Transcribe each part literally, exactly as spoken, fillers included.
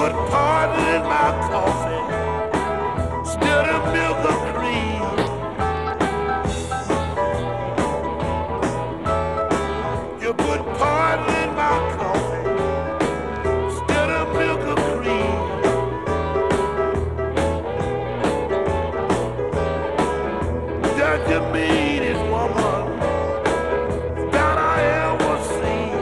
put poison in my coffee, still the milk of cream. You put poison in my coffee, still the milk of cream. That you meanest woman that I ever seen.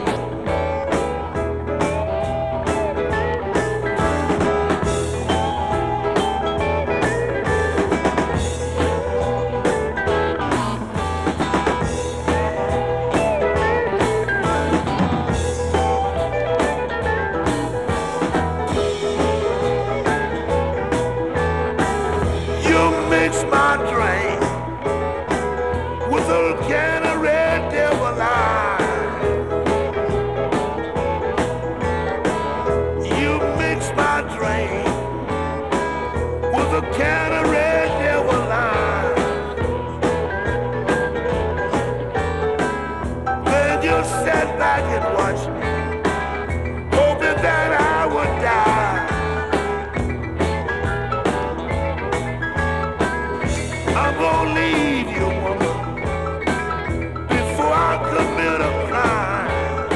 You mix my drink with a can of red devil eye. You mix my drink with a can of red devil eye. Then you sat back and watched me, hoping that I would die. I'm gonna leave you, woman, before I commit a crime.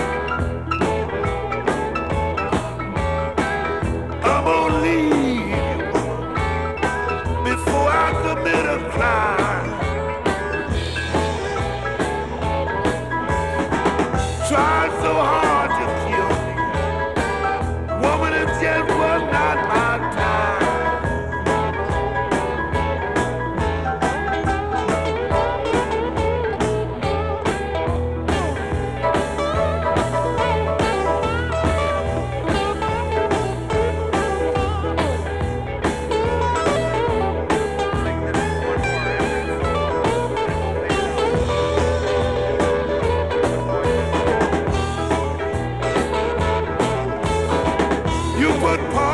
I'm gonna leave you, woman, before I commit a crime. Tried so hard to kill me, woman, it just was not my time. You put